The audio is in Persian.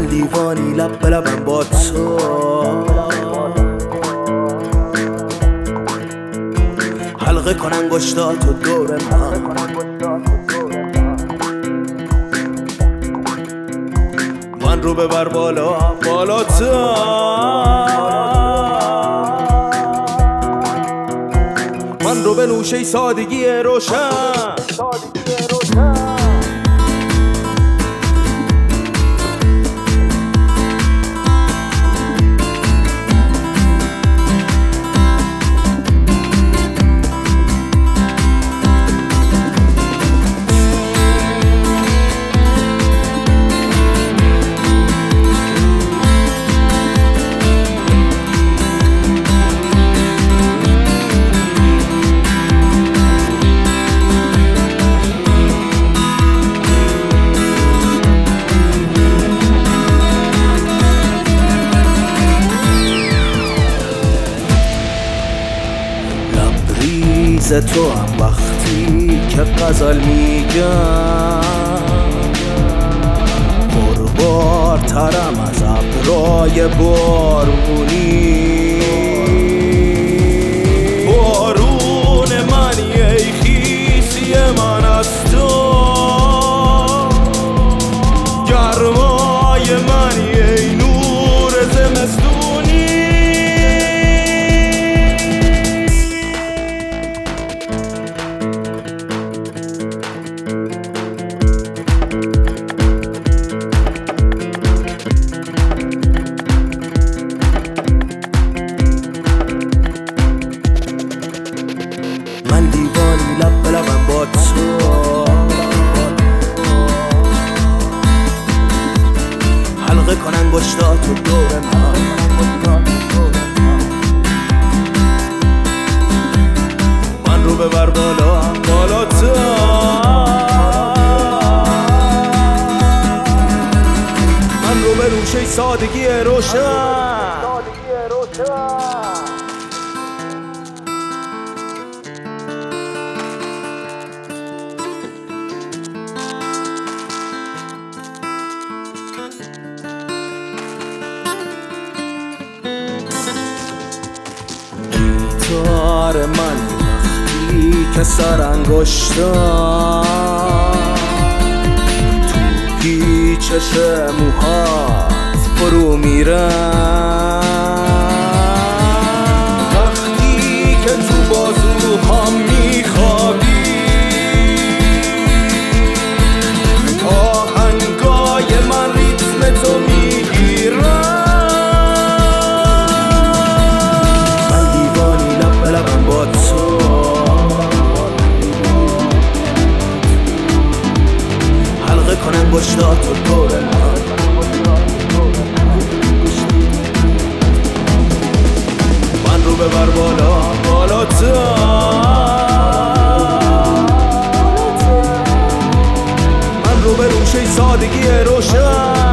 من دیوانی لب به لبم با تو، حلقه کن انگشتاتو دور من، من رو ببر بالا بالاتر، من رو به نوشه سادگی روشن. تو هم وقتی که غزل میگم پربارترم از ابرای بارونی، بارون منی ای خیسی من از تو، گرمای منی ای نور زمستونی. من دیوانی لب به لبم با تو، حلقه کن انگشتاتو دور من، من رو ببر بالا بالاتر، من رو به روشه سادگی روشن. گیتار من وقتی که سر انگشتم تو پیچش موهات فرو میرم، وقتی که تو بازوهام میخوابی آهنگای من ریتم تو میگیرم. حلقه کن انگشتاتو دور من، من رو ببر بالا بالاتر، من رو به روشه سادگی روشن.